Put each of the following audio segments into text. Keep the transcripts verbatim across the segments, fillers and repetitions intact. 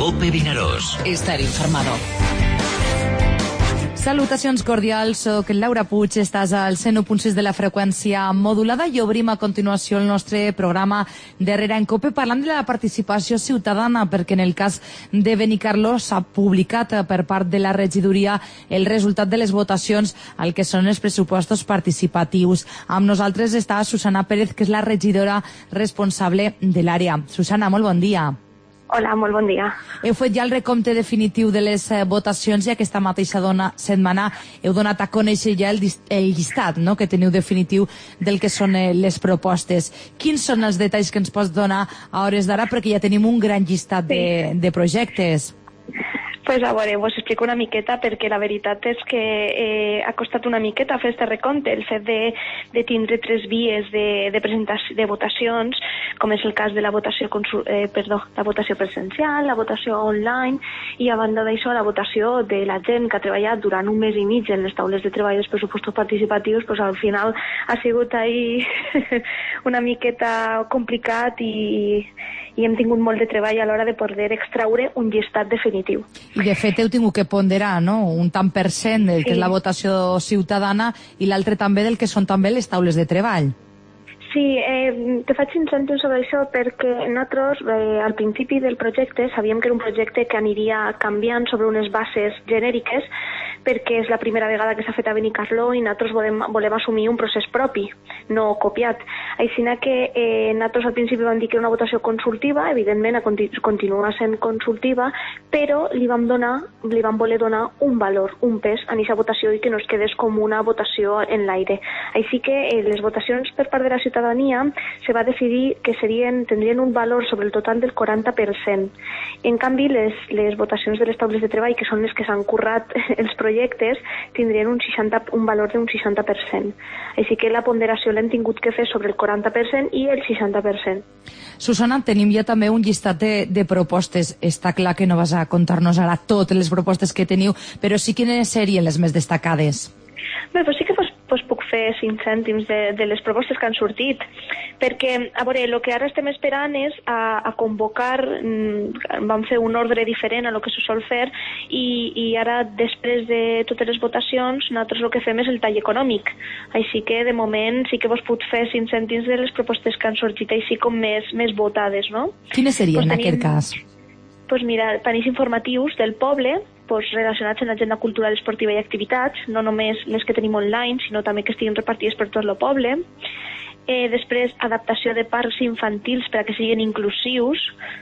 Cope Vinaròs. Estar informado. Salutacions cordials, soc Laura Puig, estàs al cent u punt sis de la freqüència modulada i obrim a continuació el nostre programa Darrere en Cope parlant de la participació ciutadana, perquè en el cas de Benicarló s'ha publicat per part de la regidoria el resultat de les votacions al que són els pressupostos participatius. Amb nosaltres està Susana Pérez, que és la regidora responsable de l'àrea. Susana, molt bon dia. Hola, molt bon dia. Heu fet ja el recompte definitiu de les eh, votacions i aquesta mateixa dona, setmana heu donat a conèixer ja el, el llistat, no?, que teniu definitiu del que són eh, les propostes. Quins són els detalls que ens pots donar a hores d'ara, perquè ja tenim un gran llistat de, sí. de projectes? Pues a veure, us explico una miqueta, perquè la veritat és que eh, ha costat una miqueta fer este recompte, el fet de, de tindre tres vies de, de presentació, de votacions, com és el cas de la votació, eh, perdó, la votació presencial, la votació online, i a banda d'això la votació de la gent que ha treballat durant un mes i mig en les taules de treball dels pressupostos participatius, pues al final ha sigut ahí una miqueta complicat i, i hem tingut molt de treball a l'hora de poder extraure un llistat definitiu. I de fet heu tingut que ponderar, no?, un tant per cent del que sí. és la votació ciutadana i l'altre també del que són també les taules de treball. Sí, eh, te faig cinc cèntims sobre això perquè nosaltres eh, al principi del projecte sabíem que era un projecte que aniria canviant sobre unes bases genèriques, perquè és la primera vegada que s'ha fet a Benicarló i nosaltres volem, volem assumir un procés propi, no copiat. Així que eh, nosaltres al principi vam dir que era una votació consultiva, evidentment continua sent consultiva, però li vam donar, li vam voler donar un valor, un pes a aquesta votació i que no es quedés com una votació en l'aire. Així que eh, les votacions per part de la ciutadania se va decidir que serien, tindrien un valor sobre el total del quaranta per cent. En canvi, les, les votacions de les taules de treball, que són les que s'han currat els projectes, tindrien un, seixanta, un valor d'un seixanta per cent. Així que la ponderació l'hem tingut que fer sobre el quaranta per cent i el seixanta per cent. Susana, tenim ja també un llistat de, de propostes. Està clar que no vas a contar-nos ara totes les propostes que teniu, però sí quines serien les més destacades? Bé, doncs sí que pues, pues puc fer cinc cèntims de, de les propostes que han sortit, perquè, a veure, el que ara estem esperant és a, a convocar, mm, vam fer un ordre diferent a lo que se sol fer, i, i ara, després de totes les votacions, nosaltres el que fem és el tall econòmic. Així que, de moment, sí que vos puc fer cinc cèntims de les propostes que han sortit així com més, més votades, no? Quines serien, pues en tenim, aquest cas? Pues mira, panells informatius del poble, pues, relacionats amb l'agenda cultural, esportiva i activitats, no només les que tenim online, sinó també que estiguin repartides per tot el poble. Eh, després, adaptació de parcs infantils per a que siguin inclusius.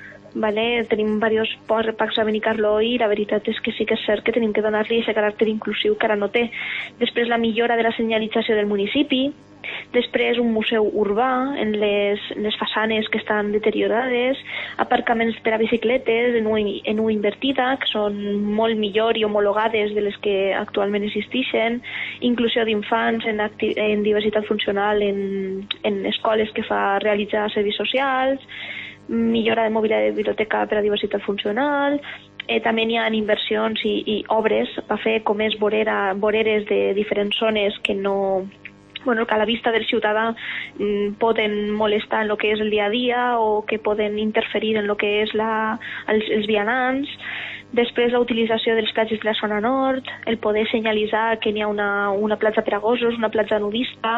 Vale? Tenim diversos parcs a Benicarló i la veritat és que sí que és cert que tenim que donar-li aquest caràcter inclusiu que ara no té. Després, la millora de la senyalització del municipi. Després, un museu urbà en les, les façanes que estan deteriorades, aparcaments per a bicicletes en U, en U invertida, que són molt millor i homologades de les que actualment existeixen, inclusió d'infants en, en diversitat funcional en, en escoles que fa realitzar serveis socials, millora de mobiliari de biblioteca per a diversitat funcional. Eh, també hi ha inversions i, i obres per fer com és vorera, voreres de diferents zones que no... Bueno, que a la vista del ciutadà mm, poden molestar en el que és el dia a dia o que poden interferir en el que és la, els, els vianants. Després, la utilització dels platges de la zona nord, el poder senyalitzar que n'hi ha una, una platja per a gossos, una platja nudista.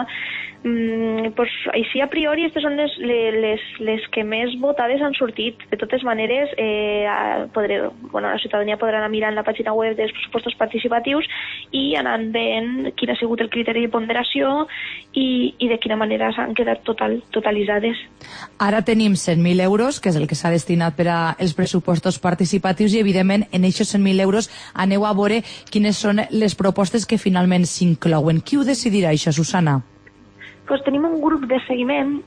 Mm, pues, així, a priori, aquestes són les, les, les que més votades han sortit. De totes maneres, eh, podré, bueno, la ciutadania podrà anar mirant la pàgina web dels pressupostos participatius i anant veient quin ha sigut el criteri de ponderació i, i de quina manera s'han quedat total, totalitzades. Ara tenim cent mil euros, que és el que s'ha destinat per als pressupostos participatius, i evidentment en aquests cent mil euros aneu a veure quines són les propostes que finalment s'inclouen. Qui ho decidirà, això, Susana? Pues tenim un grup de seguiment,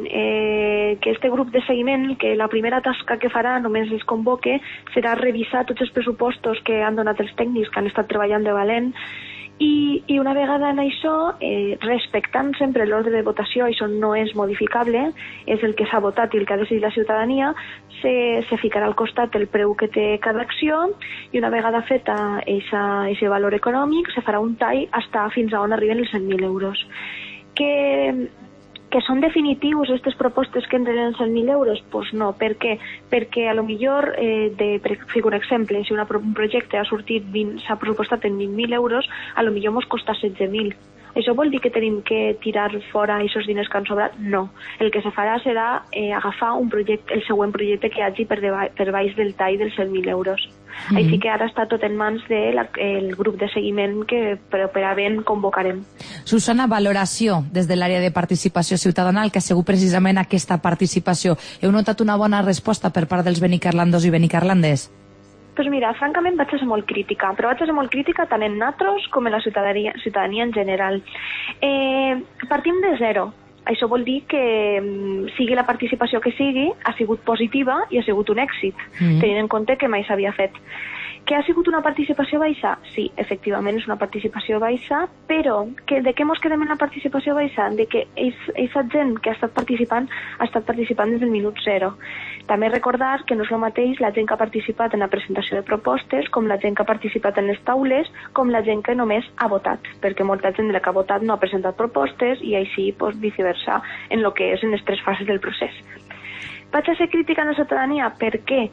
eh, que este grup de seguiment, que la primera tasca que farà, només es convoque, serà revisar tots els pressupostos que han donat els tècnics que han estat treballant de valent, i, i una vegada en això, eh, respectant sempre l'ordre de votació, això no és modificable, és el que s'ha votat i el que ha decidit la ciutadania, se, se ficarà al costat el preu que té cada acció, i una vegada feta aquest valor econòmic, se farà un tall hasta fins a on arriben els cent mil euros. Que, que Que són definitius aquestes propostes que entren en cent mil euros? Doncs pues no. Per què? Perquè a lo millor, eh, de, per fer un exemple, si una, un projecte ha sortit s'ha pressupostat en vint mil euros, a lo millor mos costa setze mil. Això vol dir que tenim que tirar fora aquests diners que han sobrat? No. El que se farà serà eh, agafar un projecte, el següent projecte que hi hagi per, deba, per baix del tall dels cent mil euros. Mm-hmm. Així que ara està tot en mans del de grup de seguiment que per, per a ben convocarem. Susana, valoració des de l'àrea de participació ciutadana, el que ha sigut precisament aquesta participació. Heu notat una bona resposta per part dels benicarlandos i benicarlandes? Doncs mira, francament vaig a ser molt crítica, però vaig a ser molt crítica tant en nosaltres com en la ciutadania, ciutadania en general. Eh, partim de zero. Això vol dir que sigui la participació que sigui, ha sigut positiva i ha sigut un èxit, mm. tenint en compte que mai s'havia fet. Que ha sigut una participació baixa? Sí, efectivament és una participació baixa, però que, de què mos quedem en la participació baixa? De que aquesta gent que ha estat participant ha estat participant des del minut zero. També recordar que no és el mateix la gent que ha participat en la presentació de propostes com la gent que ha participat en les taules com la gent que només ha votat, perquè molta gent de la que ha votat no ha presentat propostes i així pues, viceversa en el que és en les tres fases del procés. Vaig a ser crítica en la ciutadania. Per què?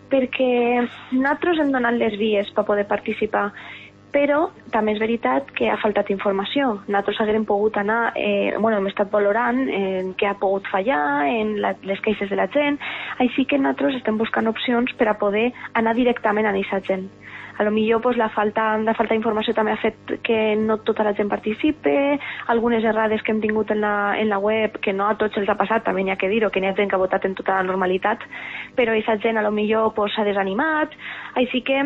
Perquè nosaltres hem donat les vies per poder participar, però també és veritat que ha faltat informació. Nosaltres haguem pogut anar, eh, bueno, hem estat valorant en què ha pogut fallar, en la, les queixes de la gent, així que nosaltres estem buscant opcions per a poder anar directament a aquesta gent. A lo millor pues, la, falta, la falta d'informació també ha fet que no tota la gent participe, algunes errades que hem tingut en la, en la web, que no a tots els ha passat, també n'hi ha que dir-ho, que n'hi ha gent que ha votat en tota la normalitat, però aquesta gent a lo millor pues, s'ha desanimat, així que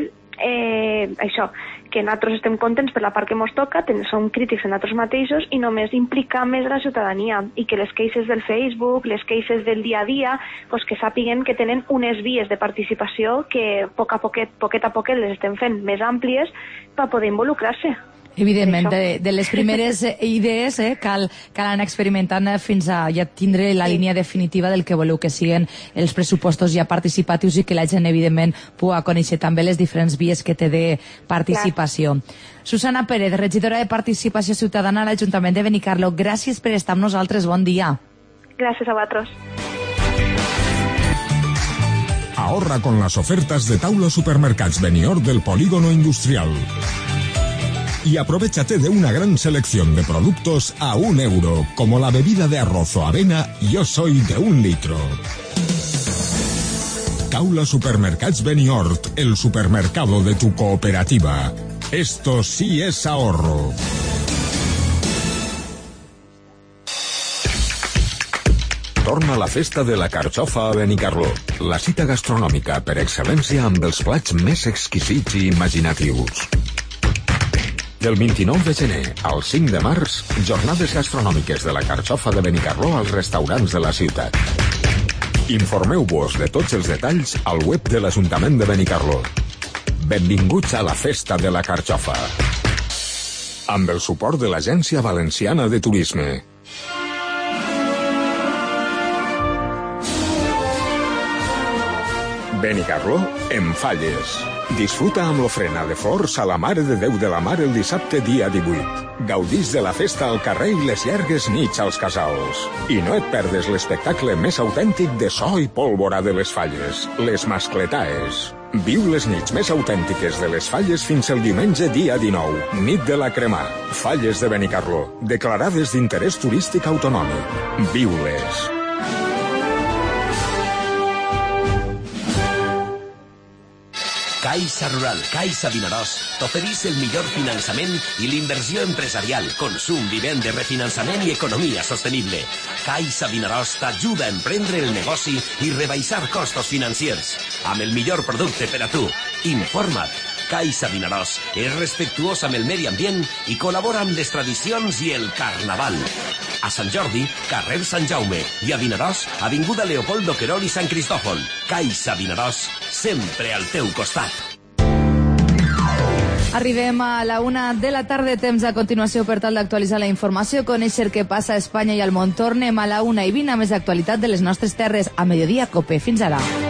eh, això, que nosaltres estem contents per la part que ens toca, som crítics en nosaltres mateixos i només implicar més la ciutadania i que les queixes del Facebook, les queixes del dia a dia, pues que sàpiguen que tenen unes vies de participació que poc a poquet, poquet a poquet les estem fent més àmplies per poder involucrar-se. Evidentment, de, de les primeres idees eh, cal, cal anar experimentant fins a ja tindre la línia definitiva del que voleu que siguin els pressupostos ja participatius i que la gent, evidentment, pugui conèixer també les diferents vies que té de participació. Clar. Susana Pérez, regidora de Participació Ciutadana a l'Ajuntament de Benicarló, gràcies per estar amb nosaltres. Bon dia. Gràcies a vosaltres. Ahorra con las ofertas de Taula Supermercats Benior del Polígono Industrial. Y aprovéchate de una gran selección de productos a un euro, como la bebida de arroz o avena Yo Soy de un litro. Taula Supermercats Beniort, el supermercado de tu cooperativa. Esto sí es ahorro. Torna la festa de la carxofa a Benicarló, la cita gastronòmica per excel·lència amb els plats més exquisits i imaginatius. Del vint-i-nou de gener al cinc de març, jornades gastronòmiques de la carxofa de Benicarló als restaurants de la ciutat. Informeu-vos de tots els detalls al web de l'Ajuntament de Benicarló. Benvinguts a la festa de la carxofa. Amb el suport de l'Agència Valenciana de Turisme. Benicarló en Falles. Disfruta amb l'ofrena de flors a la Mare de Déu de la Mar el dissabte dia divuit. Gaudís de la festa al carrer i les llargues nits als casals. I no et perdes l'espectacle més autèntic de so i pólvora de les Falles, les Mascletaes. Viu les nits més autèntiques de les Falles fins el diumenge dia dinou, nit de la cremà. Falles de Benicarló, declarades d'interès turístic autonòmic. Viu-les. Caixa Rural, Caixa Vinaròs, t'oferís el millor finançament i l'inversió empresarial, consum, vivenda, refinançament i economia sostenible. Caixa Vinaròs t'ajuda a emprendre el negoci i rebaixar costos financiers. Amb el millor producte per a tu. Informa't. Caixa Vinaròs és respectuós amb el medi ambient i col·labora amb les tradicions i el carnaval. A Sant Jordi, carrer Sant Jaume, i a Vinaròs, avinguda Leopoldo Querol i Sant Cristòfol. Caixa Vinaròs, sempre al teu costat. Arribem a la una de la tarda, temps a continuació per tal d'actualitzar la informació, conèixer què passa a Espanya i al món. Tornem a la una i vint a més d'actualitat de les nostres terres a Mediodía Cope. Fins ara.